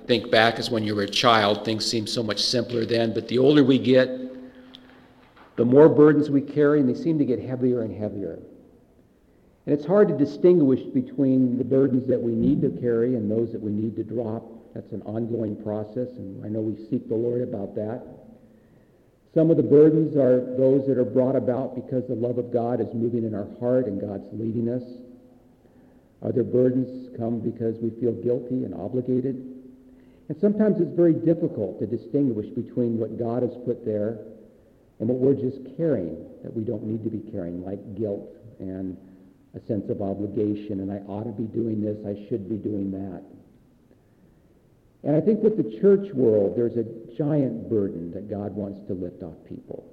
think back as when you were a child, things seemed so much simpler then, but the older we get, the more burdens we carry, and they seem to get heavier and heavier. And it's hard to distinguish between the burdens that we need to carry and those that we need to drop. That's an ongoing process, and I know we seek the Lord about that. Some of the burdens are those that are brought about because the love of God is moving in our heart and God's leading us. Other burdens come because we feel guilty and obligated. And sometimes it's very difficult to distinguish between what God has put there and what we're just carrying that we don't need to be carrying, like guilt and a sense of obligation, and I ought to be doing this, I should be doing that. And I think with the church world, there's a giant burden that God wants to lift off people.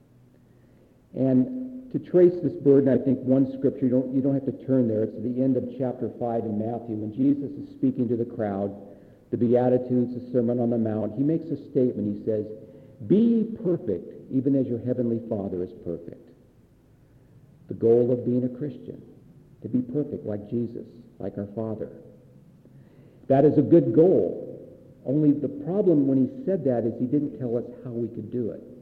And to trace this burden, I think one scripture, you don't have to turn there. It's at the end of chapter 5 in Matthew. When Jesus is speaking to the crowd, the Beatitudes, the Sermon on the Mount, he makes a statement. He says, "Be perfect, even as your heavenly Father is perfect." The goal of being a Christian, to be perfect like Jesus, like our Father. That is a good goal. Only the problem when he said that is he didn't tell us how we could do it.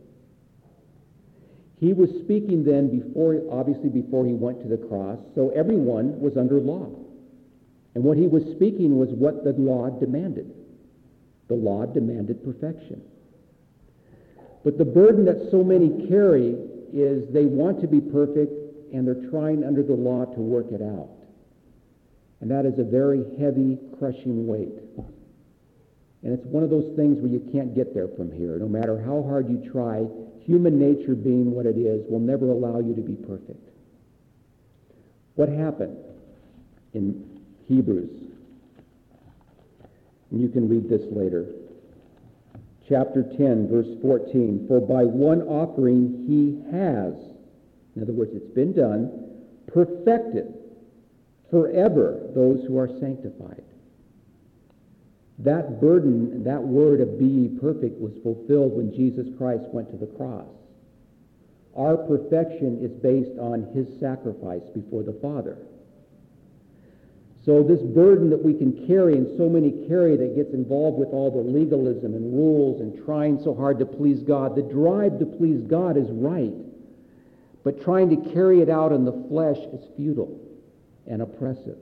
He was speaking then before he went to the cross, so everyone was under law. And what he was speaking was what the law demanded. The law demanded perfection. But the burden that so many carry is they want to be perfect and they're trying under the law to work it out. And that is a very heavy, crushing weight. And it's one of those things where you can't get there from here. No matter how hard you try, human nature being what it is will never allow you to be perfect. What happened in Hebrews? And you can read this later. Chapter 10, verse 14. "For by one offering he has," in other words, it's been done, "perfected forever those who are sanctified." That burden, that word of "be ye perfect" was fulfilled when Jesus Christ went to the cross. Our perfection is based on his sacrifice before the Father. So this burden that we can carry, and so many carry, that gets involved with all the legalism and rules and trying so hard to please God, the drive to please God is right. But trying to carry it out in the flesh is futile and oppressive.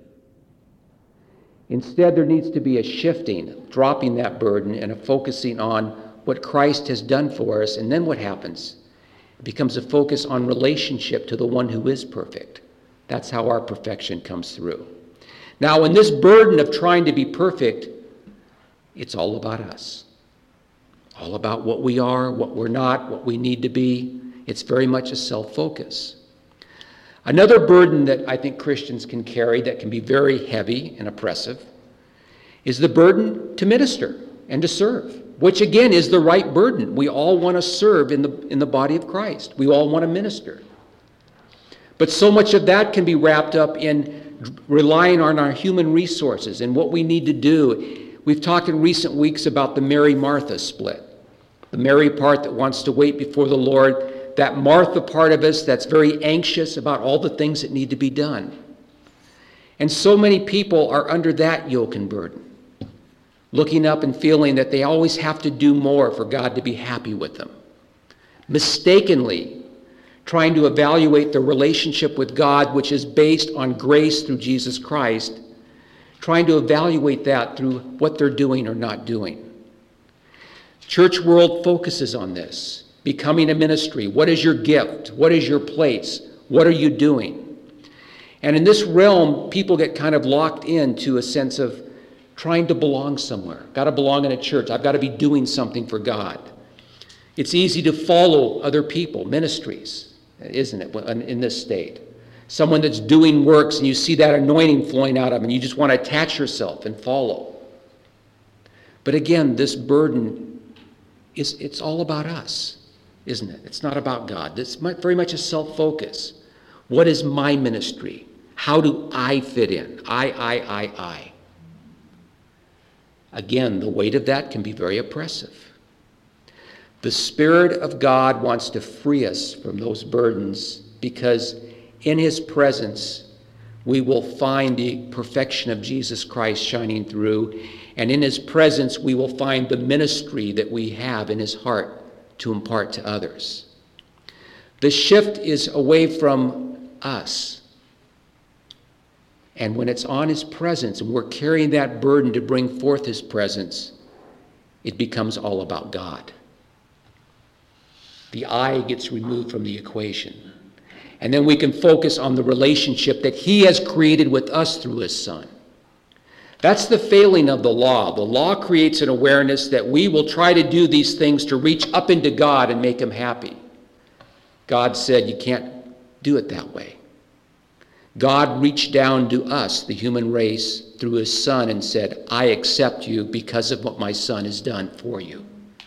Instead, there needs to be a shifting, dropping that burden, and a focusing on what Christ has done for us. And then what happens? It becomes a focus on relationship to the one who is perfect. That's how our perfection comes through. Now, in this burden of trying to be perfect, it's all about us. All about what we are, what we're not, what we need to be. It's very much a self-focus. Another burden that I think Christians can carry that can be very heavy and oppressive is the burden to minister and to serve, which again is the right burden. We all want to serve in the body of Christ. We all want to minister. But so much of that can be wrapped up in relying on our human resources and what we need to do. We've talked in recent weeks about the Mary-Martha split. The Mary part that wants to wait before the Lord, that Martha part of us that's very anxious about all the things that need to be done. And so many people are under that yoke and burden, looking up and feeling that they always have to do more for God to be happy with them. Mistakenly trying to evaluate the relationship with God, which is based on grace through Jesus Christ, trying to evaluate that through what they're doing or not doing. Church world focuses on this. Becoming a ministry. What is your gift? What is your place? What are you doing? And in this realm, people get kind of locked into a sense of trying to belong somewhere. Got to belong in a church. I've got to be doing something for God. It's easy to follow other people, ministries, isn't it, in this state? Someone that's doing works and you see that anointing flowing out of them and you just want to attach yourself and follow. But again, this burden, it's all about us. Isn't it? It's not about God. It's very much a self-focus. What is my ministry? How do I fit in? I. Again, the weight of that can be very oppressive. The Spirit of God wants to free us from those burdens because in his presence we will find the perfection of Jesus Christ shining through, And in his presence, we will find the ministry that we have in his heart to impart to others. The shift is away from us. And when it's on his presence and we're carrying that burden to bring forth his presence, it becomes all about God. The I gets removed from the equation. And then we can focus on the relationship that he has created with us through his Son. That's the failing of the law. The law creates an awareness that we will try to do these things to reach up into God and make him happy. God said you can't do it that way. God reached down to us, the human race, through his Son and said, I accept you because of what my Son has done for you.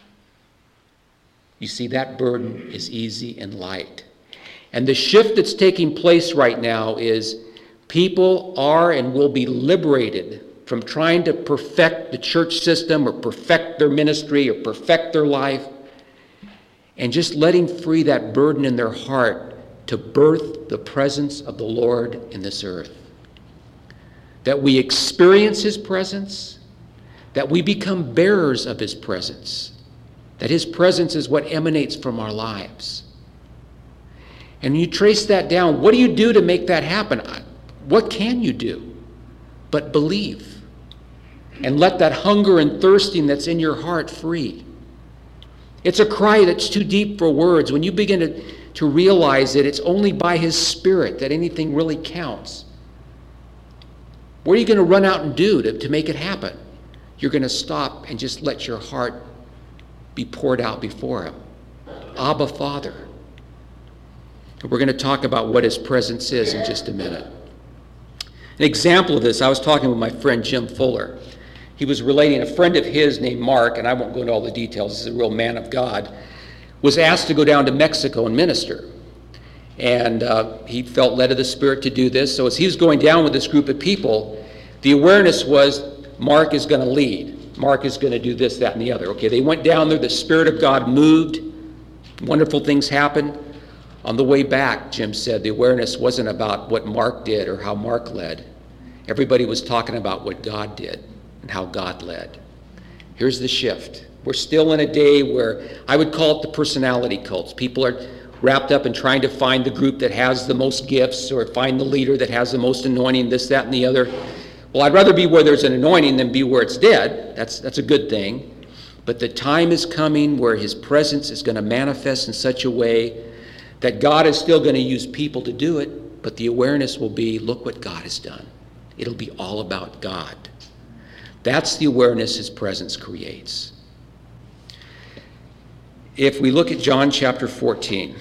You see, that burden is easy and light. And the shift that's taking place right now is people are and will be liberated from trying to perfect the church system or perfect their ministry or perfect their life, and just letting free that burden in their heart to birth the presence of the Lord in this earth. That we experience his presence, that we become bearers of his presence, that his presence is what emanates from our lives. And you trace that down. What do you do to make that happen? What can you do but believe? And let that hunger and thirsting that's in your heart free. It's a cry that's too deep for words. When you begin to realize that it's only by his Spirit that anything really counts. What are you going to run out and do to make it happen? You're going to stop and just let your heart be poured out before him. Abba, Father. And we're going to talk about what his presence is in just a minute. An example of this, I was talking with my friend Jim Fuller. He was relating a friend of his named Mark, and I won't go into all the details, he's a real man of God, was asked to go down to Mexico and minister. And he felt led of the Spirit to do this. So as he was going down with this group of people, the awareness was Mark is going to lead. Mark is going to do this, that, and the other. Okay, they went down there. The Spirit of God moved. Wonderful things happened. On the way back, Jim said, the awareness wasn't about what Mark did or how Mark led. Everybody was talking about what God did and how God led. Here's the shift. We're still in a day where I would call it the personality cults. People are wrapped up in trying to find the group that has the most gifts or find the leader that has the most anointing, this, that, and the other. Well, I'd rather be where there's an anointing than be where it's dead. That's a good thing. But the time is coming where his presence is going to manifest in such a way that God is still going to use people to do it, but the awareness will be, look what God has done. It'll be all about God. That's the awareness his presence creates. If we look at John chapter 14,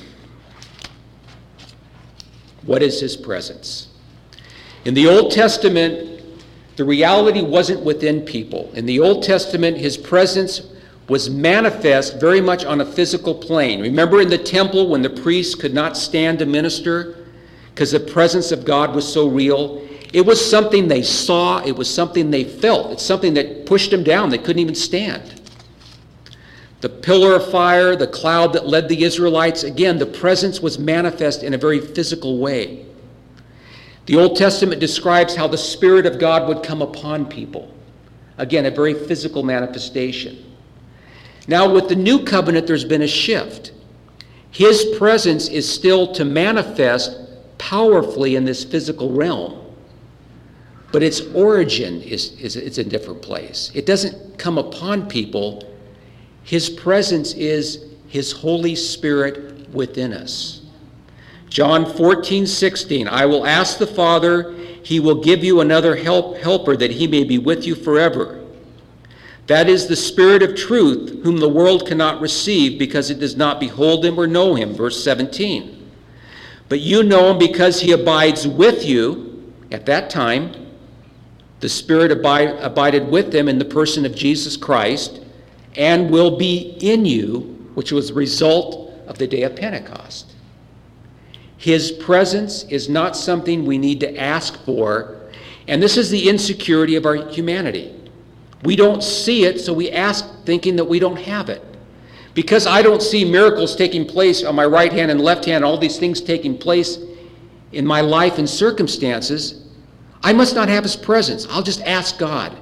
what is his presence? In the Old Testament, the reality wasn't within people. In the Old Testament, his presence was manifest very much on a physical plane. Remember in the temple when the priests could not stand to minister because the presence of God was so real? It was something they saw. It was something they felt. It's something that pushed them down. They couldn't even stand. The pillar of fire, the cloud that led the Israelites, again, the presence was manifest in a very physical way. The Old Testament describes how the Spirit of God would come upon people. Again, a very physical manifestation. Now, with the new covenant, there's been a shift. His presence is still to manifest powerfully in this physical realm. But its origin is a different place. It doesn't come upon people. His presence is his Holy Spirit within us. John 14:16, I will ask the Father, he will give you another helper that he may be with you forever. That is the Spirit of truth, whom the world cannot receive because it does not behold him or know him. Verse 17. But you know him because he abides with you. At that time, the Spirit abided with them in the person of Jesus Christ and will be in you, which was the result of the day of Pentecost. His presence is not something we need to ask for, and this is the insecurity of our humanity. We don't see it, so we ask thinking that we don't have it. Because I don't see miracles taking place on my right hand and left hand, all these things taking place in my life and circumstances, I must not have his presence. I'll just ask God.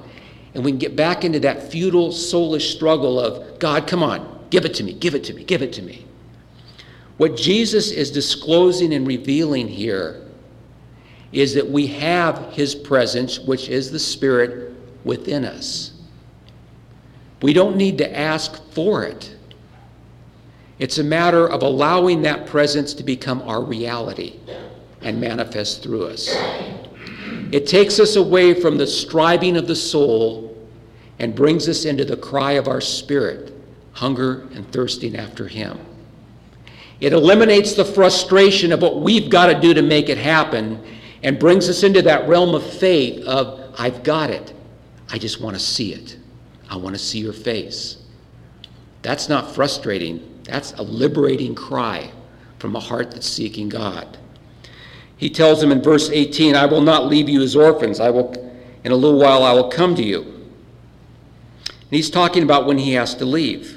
And we can get back into that futile, soulish struggle of, God, come on, give it to me, give it to me, give it to me. What Jesus is disclosing and revealing here is that we have his presence, which is the Spirit, within us. We don't need to ask for it. It's a matter of allowing that presence to become our reality and manifest through us. It takes us away from the striving of the soul and brings us into the cry of our spirit, hunger and thirsting after him. It eliminates the frustration of what we've got to do to make it happen and brings us into that realm of faith of, I've got it. I just want to see it. I want to see your face. That's not frustrating. That's a liberating cry from a heart that's seeking God. He tells them in verse 18, I will not leave you as orphans. In a little while I will come to you. And he's talking about when he has to leave.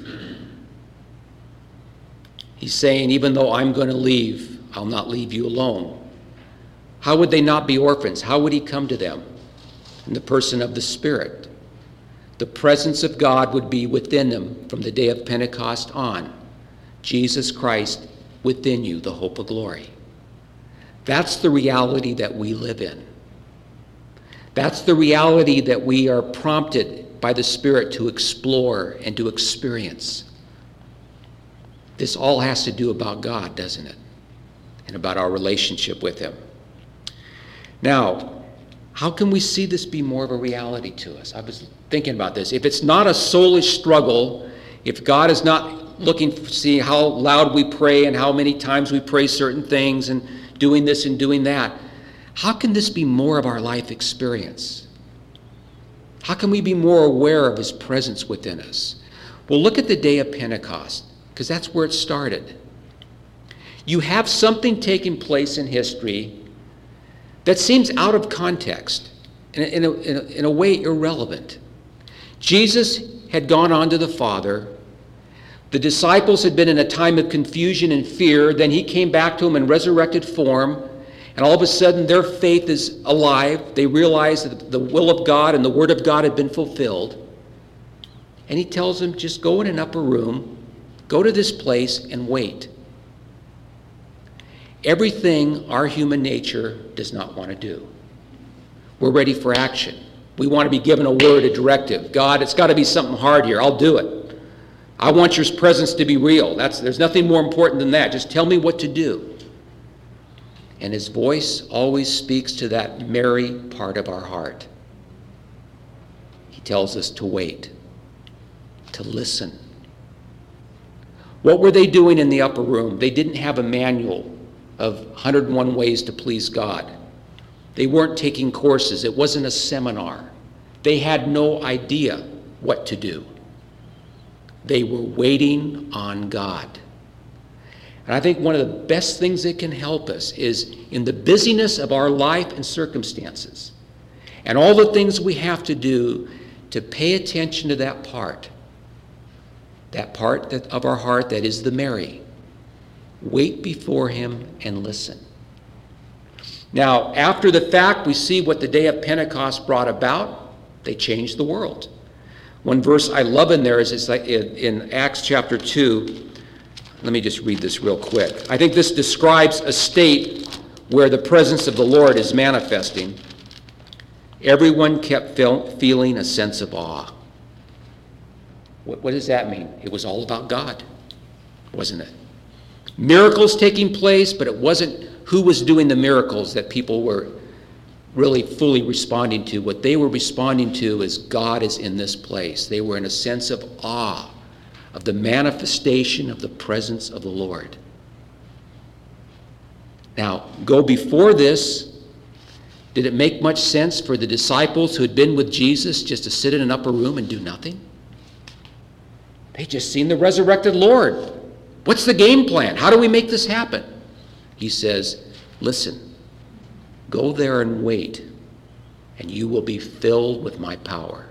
He's saying, even though I'm going to leave, I'll not leave you alone. How would they not be orphans? How would he come to them? In the person of the Spirit. The presence of God would be within them from the day of Pentecost on. Jesus Christ within you, the hope of glory. That's the reality that we live in. That's the reality that we are prompted by the Spirit to explore and to experience. This all has to do about God, doesn't it? And about our relationship with him. Now, how can we see this be more of a reality to us? I was thinking about this. If it's not a soulish struggle, if God is not looking to see how loud we pray and how many times we pray certain things and doing this and doing that, how can this be more of our life experience? How can we be more aware of his presence within us? Well, look at the day of Pentecost, because that's where it started. You have something taking place in history that seems out of context, in a way irrelevant. Jesus had gone on to the Father. The disciples had been in a time of confusion and fear. Then he came back to them in resurrected form, and all of a sudden their faith is alive. They realize that the will of God and the Word of God had been fulfilled. And he tells them, just go in an upper room, go to this place and wait. Everything our human nature does not want to do. We're ready for action. We want to be given a word, a directive. God, it's got to be something hard here. I'll do it. I want your presence to be real. There's nothing more important than that. Just tell me what to do. And his voice always speaks to that merry part of our heart. He tells us to wait, to listen. What were they doing in the upper room? They didn't have a manual of 101 ways to please God. They weren't taking courses. It wasn't a seminar. They had no idea what to do. They were waiting on God. And I think one of the best things that can help us is in the busyness of our life and circumstances and all the things we have to do to pay attention to that part of our heart that is the merry. Wait before him and listen. Now, after the fact, we see what the day of Pentecost brought about. They changed the world. One verse I love in there is it's like in Acts chapter 2. Let me just read this real quick. I think this describes a state where the presence of the Lord is manifesting. Everyone kept feeling a sense of awe. What does that mean? It was all about God, wasn't it? Miracles taking place, but it wasn't who was doing the miracles that people were really fully responding to. What they were responding to is God is in this place. They were in a sense of awe of the manifestation of the presence of the Lord. Now, go before this. Did it make much sense for the disciples who had been with Jesus just to sit in an upper room and do nothing? They just seen the resurrected Lord. What's the game plan? How do we make this happen? He says, listen, go there and wait, and you will be filled with my power.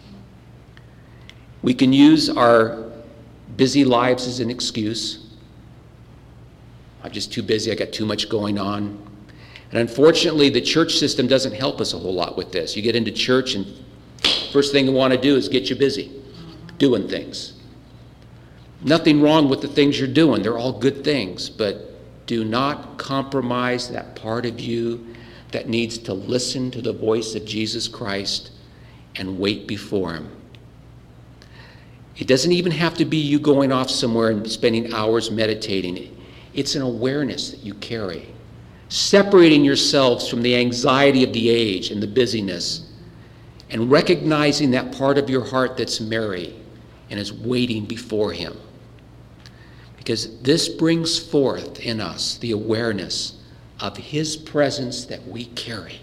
We can use our busy lives as an excuse. I'm just too busy. I got too much going on. And unfortunately, the church system doesn't help us a whole lot with this. You get into church and First thing they want to do is get you busy doing things. Nothing wrong with the things you're doing. They're all good things, but do not compromise that part of you that needs to listen to the voice of Jesus Christ and wait before him. It doesn't even have to be you going off somewhere and spending hours meditating. It's an awareness that you carry, separating yourselves from the anxiety of the age and the busyness, and recognizing that part of your heart that's merry and is waiting before him. Because this brings forth in us the awareness of his presence that we carry.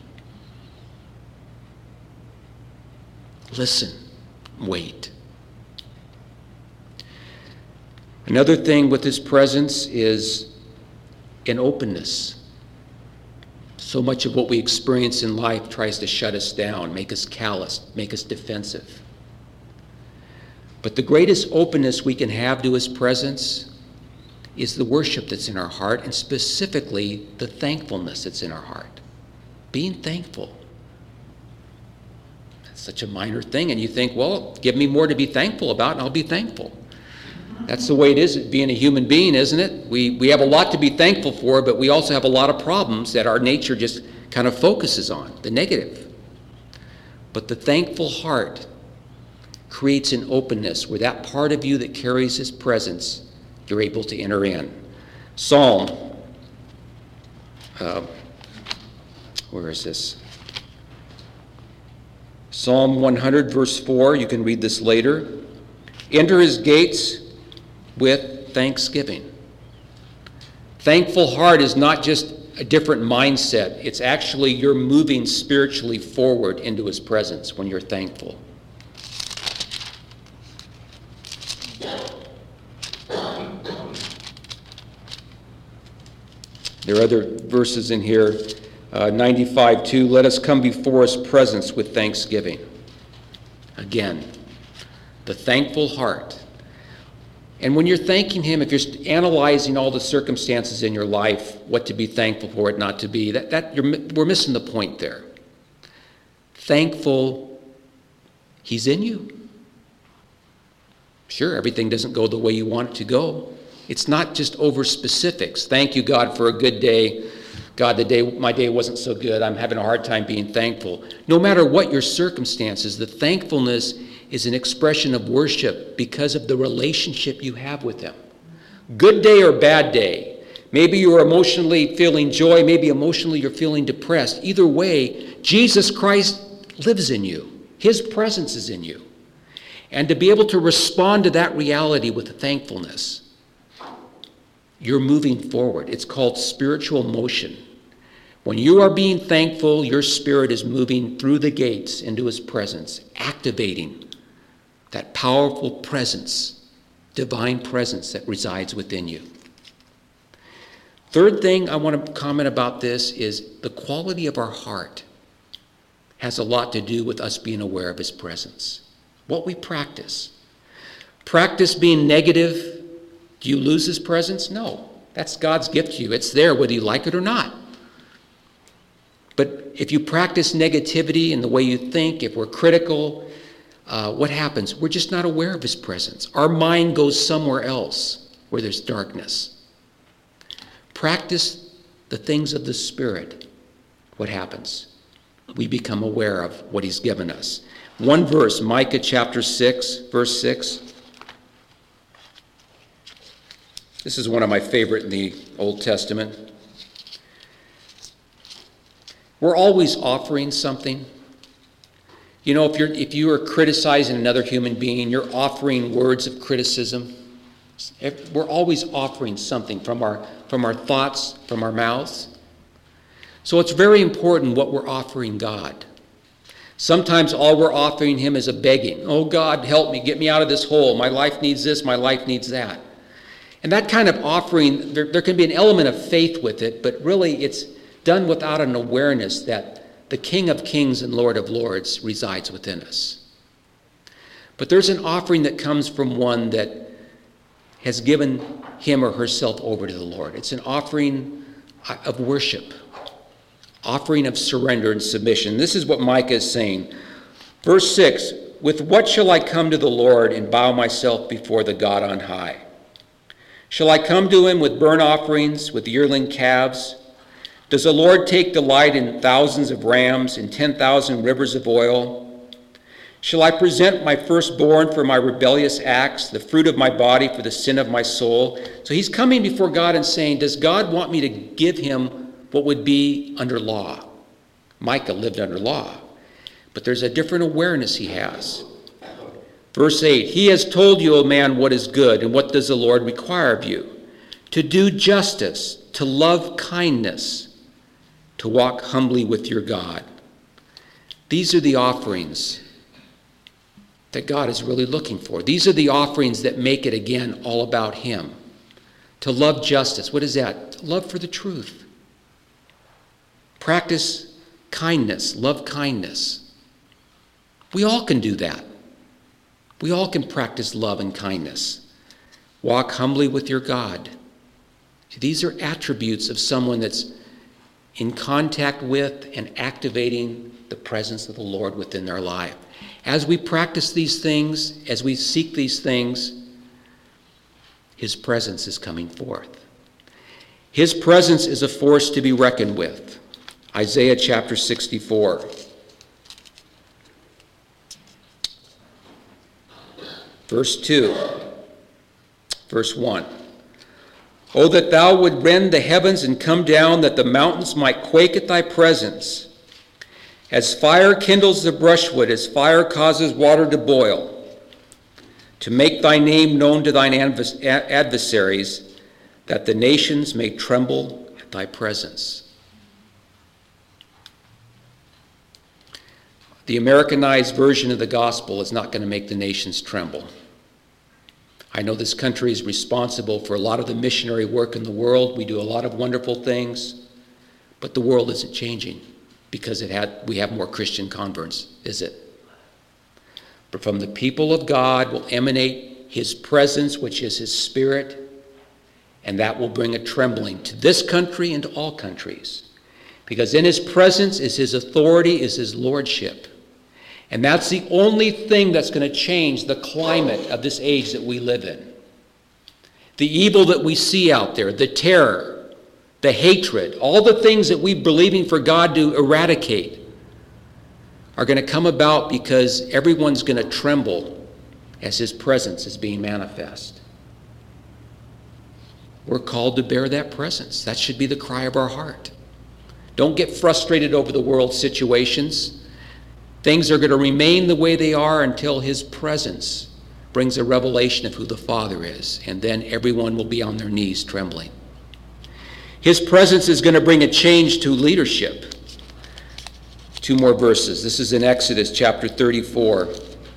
Listen, wait. Another thing with his presence is an openness. So much of what we experience in life tries to shut us down, make us callous, make us defensive. But the greatest openness we can have to his presence is the worship that's in our heart, and specifically the thankfulness that's in our heart. Being thankful. That's such a minor thing, and you think, well, give me more to be thankful about and I'll be thankful. That's the way it is being a human being, isn't it? We have a lot to be thankful for, but we also have a lot of problems that our nature just kind of focuses on, the negative. But the thankful heart creates an openness where that part of you that carries his presence, you're able to enter in. Psalm, where is this? Psalm 100, verse 4, you can read this later. Enter his gates with thanksgiving. Thankful heart is not just a different mindset. It's actually you're moving spiritually forward into his presence when you're thankful. There are other verses in here. 95:2, let us come before his presence with thanksgiving. Again, the thankful heart. And when you're thanking him, if you're analyzing all the circumstances in your life, what to be thankful for, what not to be, we're missing the point there. Thankful, he's in you. Sure, everything doesn't go the way you want it to go. It's not just over specifics. Thank you, God, for a good day. God, my day wasn't so good. I'm having a hard time being thankful. No matter what your circumstances, the thankfulness is an expression of worship because of the relationship you have with him. Good day or bad day. Maybe you're emotionally feeling joy. Maybe emotionally you're feeling depressed. Either way, Jesus Christ lives in you. His presence is in you. And to be able to respond to that reality with thankfulness, you're moving forward. It's called spiritual motion. When you are being thankful, your spirit is moving through the gates into his presence, activating that powerful presence, divine presence that resides within you. Third thing I want to comment about this is the quality of our heart has a lot to do with us being aware of his presence. What we practice. Practice being negative. Do you lose his presence? No. That's God's gift to you. It's there whether you like it or not. But if you practice negativity in the way you think, if we're critical, what happens? We're just not aware of his presence. Our mind goes somewhere else where there's darkness. Practice the things of the Spirit. What happens? We become aware of what he's given us. One verse, Micah chapter 6, verse 6. This is one of my favorite in the Old Testament. We're always offering something. You know, if you are criticizing another human being, you're offering words of criticism. We're always offering something from our thoughts, from our mouths. So it's very important what we're offering God. Sometimes all we're offering him is a begging. Oh, God, help me, get me out of this hole. My life needs this, my life needs that. And that kind of offering, there can be an element of faith with it, but really it's done without an awareness that the King of Kings and Lord of Lords resides within us. But there's an offering that comes from one that has given him or herself over to the Lord. It's an offering of worship, offering of surrender and submission. This is what Micah is saying. Verse 6, with what shall I come to the Lord and bow myself before the God on high? Shall I come to him with burnt offerings, with yearling calves? Does the Lord take delight in thousands of rams and 10,000 rivers of oil? Shall I present my firstborn for my rebellious acts, the fruit of my body for the sin of my soul? So he's coming before God and saying, does God want me to give him what would be under law? Micah lived under law, but there's a different awareness he has. Verse 8, he has told you, O man, what is good, and what does the Lord require of you? To do justice, to love kindness, to walk humbly with your God. These are the offerings that God is really looking for. These are the offerings that make it, again, all about him. To love justice. What is that? Love for the truth. Practice kindness. Love kindness. We all can do that. We all can practice love and kindness. Walk humbly with your God. These are attributes of someone that's in contact with and activating the presence of the Lord within their life. As we practice these things, as we seek these things, his presence is coming forth. His presence is a force to be reckoned with. Isaiah chapter 64. Verse 2. Verse 1. Oh, that thou would rend the heavens and come down, that the mountains might quake at thy presence. As fire kindles the brushwood, as fire causes water to boil, to make thy name known to thine adversaries, that the nations may tremble at thy presence. The Americanized version of the gospel is not going to make the nations tremble. I know this country is responsible for a lot of the missionary work in the world. We do a lot of wonderful things, but the world isn't changing because we have more Christian converts, is it? But from the people of God will emanate his presence, which is his spirit, and that will bring a trembling to this country and to all countries. Because in his presence is his authority, is his lordship. And that's the only thing that's going to change the climate of this age that we live in. The evil that we see out there, the terror, the hatred, all the things that we're believing for God to eradicate are going to come about because everyone's going to tremble as his presence is being manifest. We're called to bear that presence. That should be the cry of our heart. Don't get frustrated over the world's situations. Things are going to remain the way they are until his presence brings a revelation of who the Father is, and then everyone will be on their knees trembling. His presence is going to bring a change to leadership. 2 more verses. This is in Exodus chapter 34.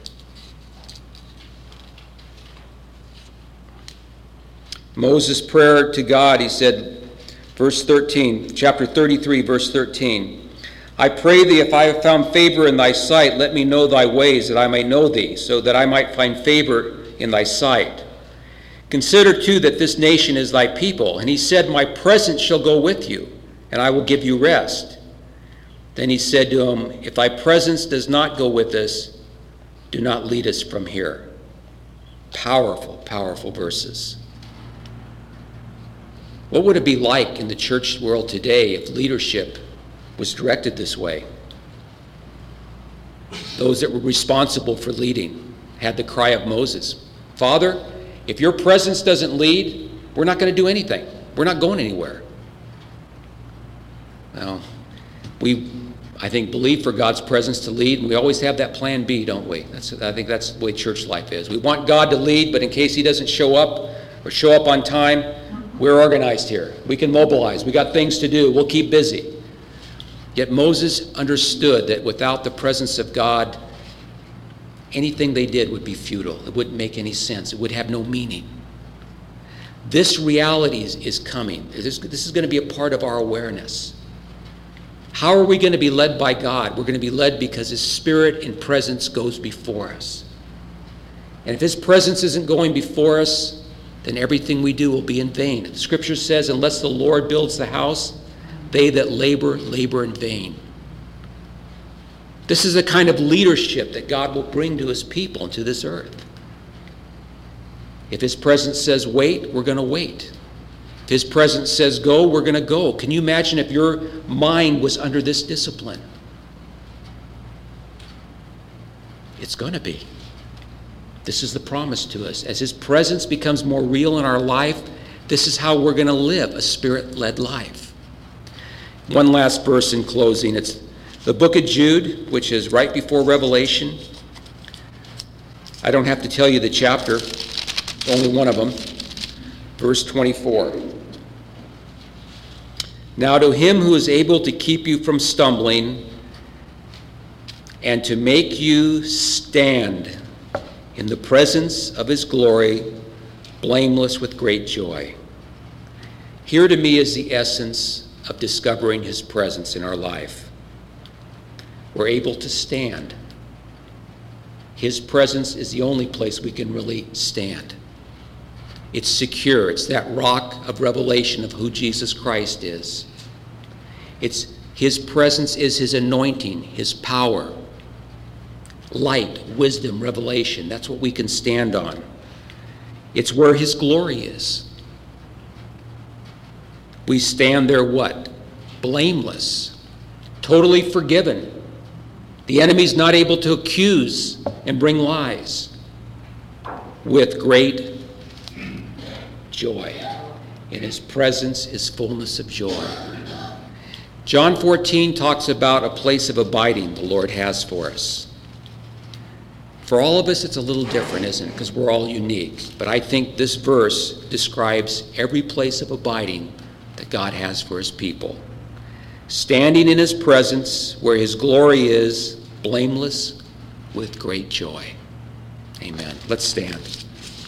Moses' prayer to God, he said, verse 13, chapter 33, verse 13. I pray thee, if I have found favor in thy sight, let me know thy ways, that I may know thee, so that I might find favor in thy sight. Consider too that this nation is thy people. And he said, my presence shall go with you, and I will give you rest. Then he said to him, if thy presence does not go with us, do not lead us from here. Powerful, powerful verses. What would it be like in the church world today if leadership was directed this way? Those that were responsible for leading had the cry of Moses. Father, if your presence doesn't lead, we're not going to do anything. We're not going anywhere. Well, I think, believe for God's presence to lead, and we always have that plan B, don't we? I think that's the way church life is. We want God to lead, but in case he doesn't show up or show up on time, we're organized here. We can mobilize. We got things to do. We'll keep busy. Yet Moses understood that without the presence of God, anything they did would be futile. It wouldn't make any sense. It would have no meaning. This reality is coming. This is going to be a part of our awareness. How are we going to be led by God? We're going to be led because his spirit and presence goes before us. And if his presence isn't going before us, then everything we do will be in vain. The scripture says, unless the Lord builds the house, they that labor, labor in vain. This is the kind of leadership that God will bring to his people and to this earth. If his presence says wait, we're going to wait. If his presence says go, we're going to go. Can you imagine if your mind was under this discipline? It's going to be. This is the promise to us. As his presence becomes more real in our life, this is how we're going to live a Spirit-led life. One last verse in closing. It's the book of Jude, which is right before Revelation. I don't have to tell you the chapter, only one of them. Verse 24. Now to him who is able to keep you from stumbling and to make you stand in the presence of his glory, blameless with great joy. Here to me is the essence of discovering his presence in our life. We're able to stand. His presence is the only place we can really stand. It's secure. It's that rock of revelation of who Jesus Christ is. His presence is his anointing, his power, light, wisdom, revelation. That's what we can stand on. It's where his glory is. We stand there what? Blameless, totally forgiven. The enemy's not able to accuse and bring lies, with great joy. In his presence is fullness of joy. John 14 talks about a place of abiding the Lord has for us. For all of us, it's a little different, isn't it? Because we're all unique. But I think this verse describes every place of abiding that God has for his people. Standing in his presence where his glory is, blameless with great joy. Amen. Let's stand.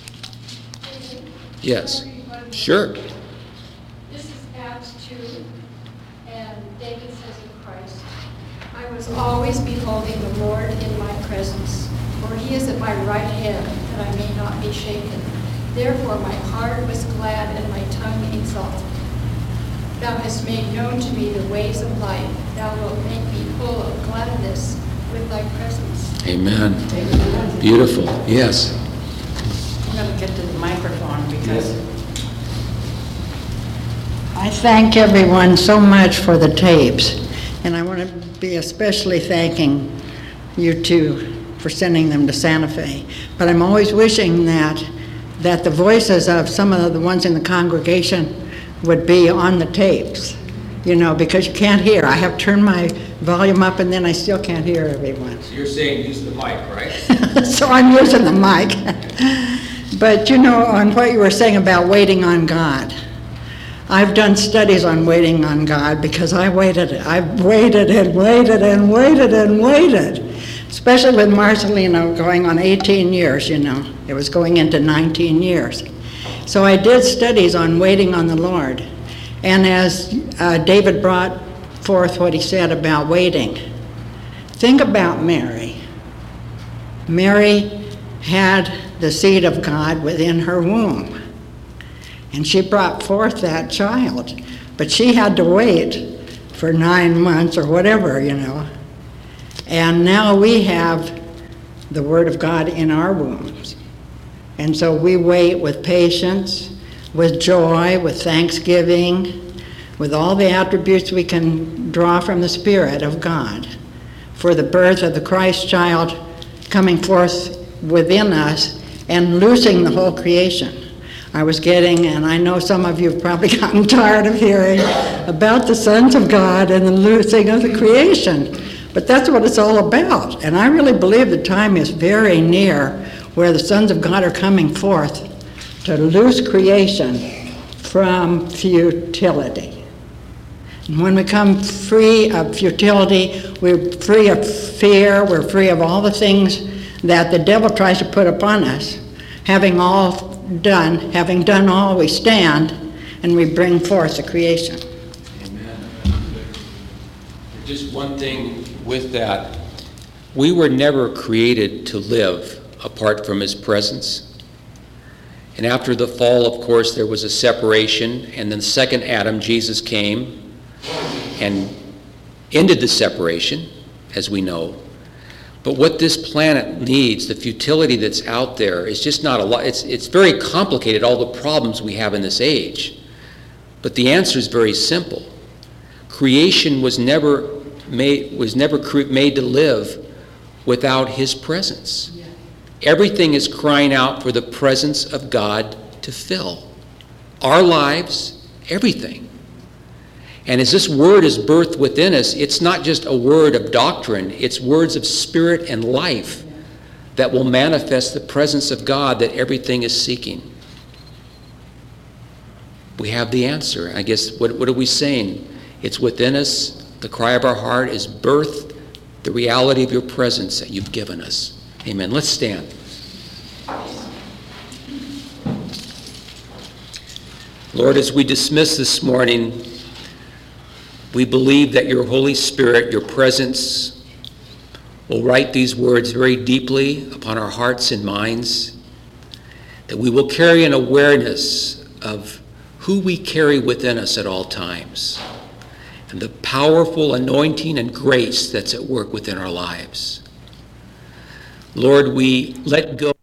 Yes. Sure. This is Acts 2, and David says of Christ, I was always beholding the Lord in my presence, for he is at my right hand, that I may not be shaken. Therefore my heart was glad and my tongue exalted. Thou hast made known to me the ways of life. Thou wilt make me full of gladness with thy presence. Amen. Beautiful. Yes. I'm going to get to the microphone because I thank everyone so much for the tapes. And I want to be especially thanking you two for sending them to Santa Fe. But I'm always wishing that the voices of some of the ones in the congregation would be on the tapes, because you can't hear. I have turned my volume up and then I still can't hear everyone. So you're saying use the mic, right? So I'm using the mic. But on what you were saying about waiting on God, I've done studies on waiting on God because I've waited and waited and waited and waited. Especially with Marcelino going on 18 years, It was going into 19 years. So I did studies on waiting on the Lord. And as David brought forth what he said about waiting, think about Mary. Mary had the seed of God within her womb. And she brought forth that child. But she had to wait for 9 months or whatever, And now we have the Word of God in our wombs. And so we wait with patience, with joy, with thanksgiving, with all the attributes we can draw from the Spirit of God for the birth of the Christ child coming forth within us and loosing the whole creation. I was getting, and I know some of you have probably gotten tired of hearing about the sons of God and the loosing of the creation. But that's what it's all about. And I really believe the time is very near where the sons of God are coming forth to loose creation from futility. And when we come free of futility, we're free of fear, we're free of all the things that the devil tries to put upon us. Having done all, we stand and we bring forth the creation. Amen. Just one thing with that. We were never created to live apart from his presence. And after the fall, of course, there was a separation, and then the second Adam, Jesus, came and ended the separation, as we know. But what this planet needs, the futility that's out there, is just not a lot. It's very complicated, all the problems we have in this age. But the answer is very simple. Creation was never made to live without his presence. Everything is crying out for the presence of God to fill our lives, everything. And as this word is birthed within us, it's not just a word of doctrine, it's words of spirit and life that will manifest the presence of God that everything is seeking. We have the answer. I guess, what are we saying? It's within us. The cry of our heart is birth, the reality of your presence that you've given us. Amen. Let's stand. Lord, as we dismiss this morning, we believe that your Holy Spirit, your presence, will write these words very deeply upon our hearts and minds, that we will carry an awareness of who we carry within us at all times, and the powerful anointing and grace that's at work within our lives. Lord, we let go